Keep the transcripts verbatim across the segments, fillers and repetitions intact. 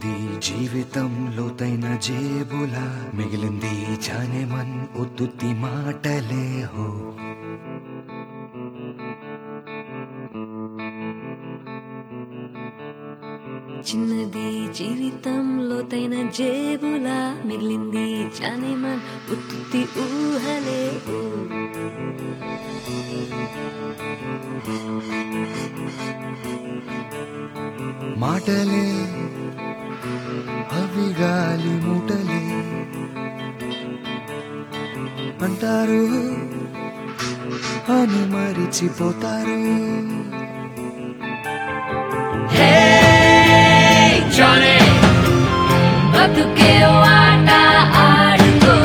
చిన్నది జీవితం లోతైన జేబులా మిగిలింది జానేమన్ ఉత్తుత్తి మాటలే హో. చిన్నది జీవితం లోతైన జేబులా మిగిలింది జానేమన్ ఉత్తుత్తి ఊహలే హో. మాటలే అవి గాలి మూటలే అంటారు అని మరిచిపోతారు. Johnny, బతుకే ఆట ఆడుకో.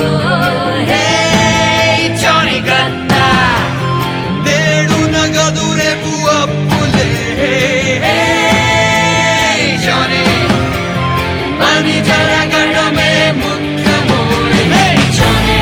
Hey Johnny గన్నా, నేడు నగదు రేపు అప్పులే. Hey Johnny, పని జరగడమే ముఖ్యమో. Hey Johnny,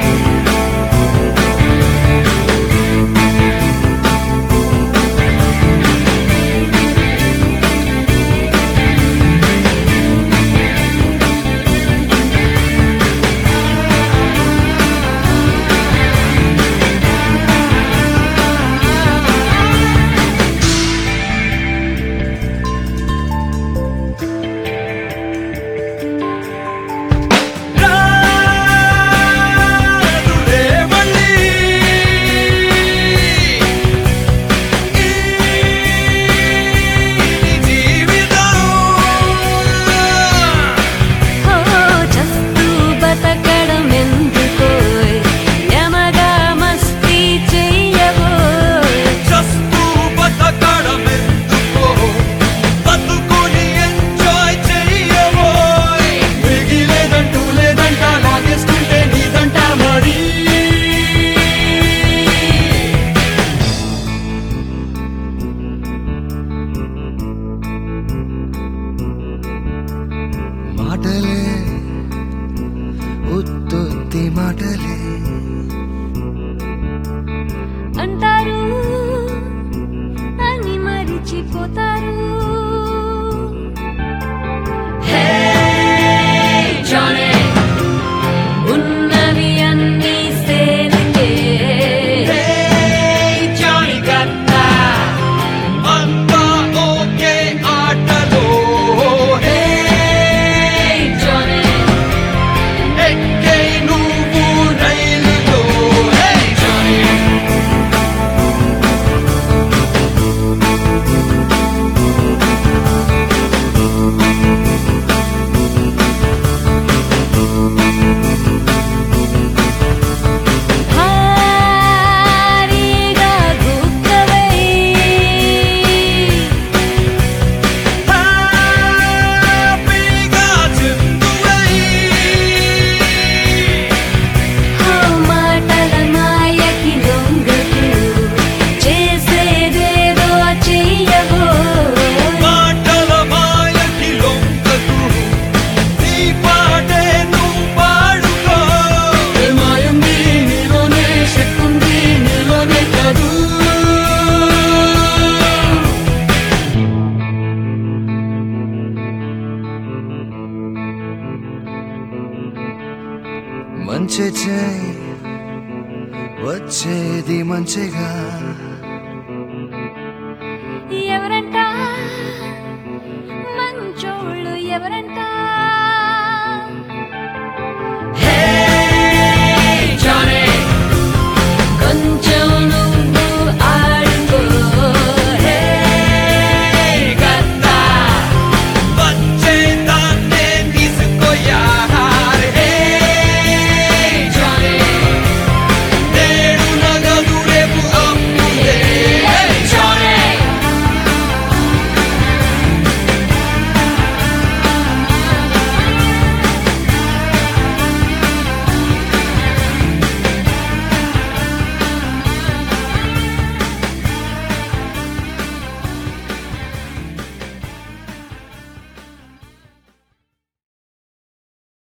మాటలే ఉత్తుత్తి మాటలే అంటారు అని మరిచిపోతారు. Hey Johnny, ఉన్నవి అన్ని సేనకే. Hey Johnny గన్నా, అంతా ఓకే ఆటలో. Hey Johnny, ఎక్కే నువ్వు రైలులో. Hey Johnny, భారీగా గుక్కవై హ్యాపీగా చిందువై ఆ మాటల మాయకి లొంగకు, చేసేదేదో చెయ్యవో. మాటల మాయకి లొంగకు, నీ పాటే నువ్వు పాడుకో. మాయుంది నీలోనే, శక్తుంది నీలోనే కాదు. మంచి చేయి వచ్చేది మంచిగా. ఎవరంట మంచోళ్ళు ఎవరంట?